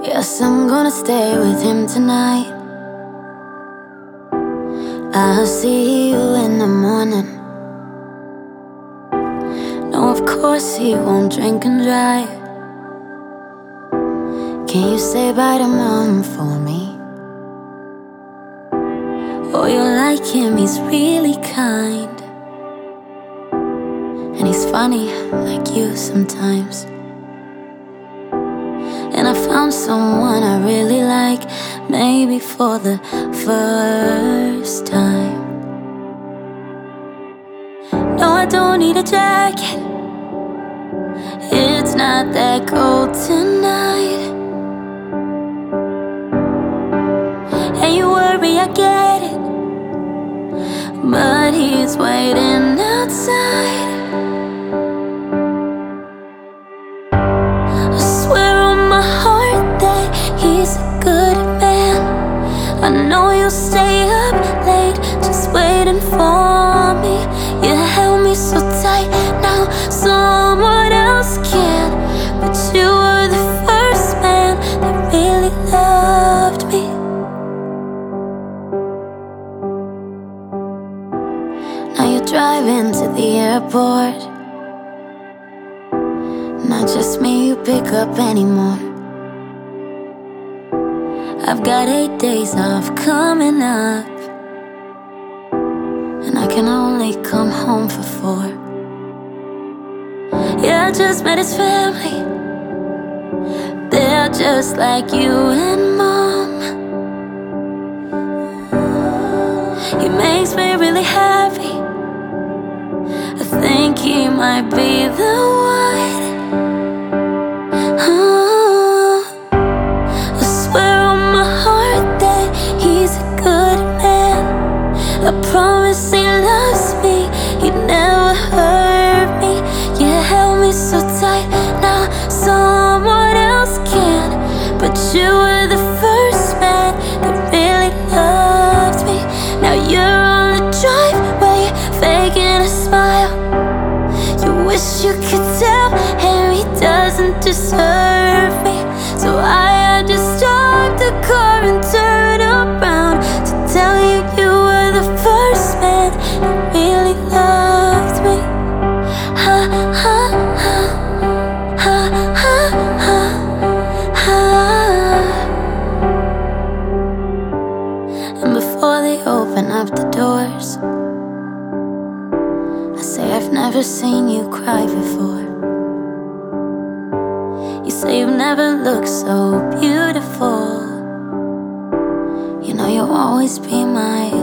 Yes, I'm gonna stay with him tonight. I'll see you in the morning. No, of course he won't drink and drive. Can you say bye to mom for me? Oh, you like him, he's really kind. And he's funny like you sometimes. And I found someone I really like, maybe for the first time. No, I don't need a jacket, it's not that cold tonight. And you worry, I get it, but he's waiting outside. I swear on my heart that he's a good man. I know you'll stay up late just waiting for me. You held me so tight, now someone else can. But you were the first man that really loved me. Now you're driving to the airport. Not just me you pick up anymore. I've got 8 days off coming up, and I can only come home for 4. Yeah, I just met his family. They're just like you and mom. He makes me really happy. I think he might be the one. I swear on my heart that he's a good man. I promise he loves me, he'd never hurt me. You held me so tight, now someone else can. But you were the first man that really loved me. Now you're on the driveway, faking a smile. You wish you could tell him he doesn't deserve me. So I had to stop the car and turn around to tell you you were the first man that really loved me. Ha ha ha, ha ha ha, ha. And before they open up the doors, I say I've never seen you cry before. You say you've never looked so beautiful. You know you'll always be my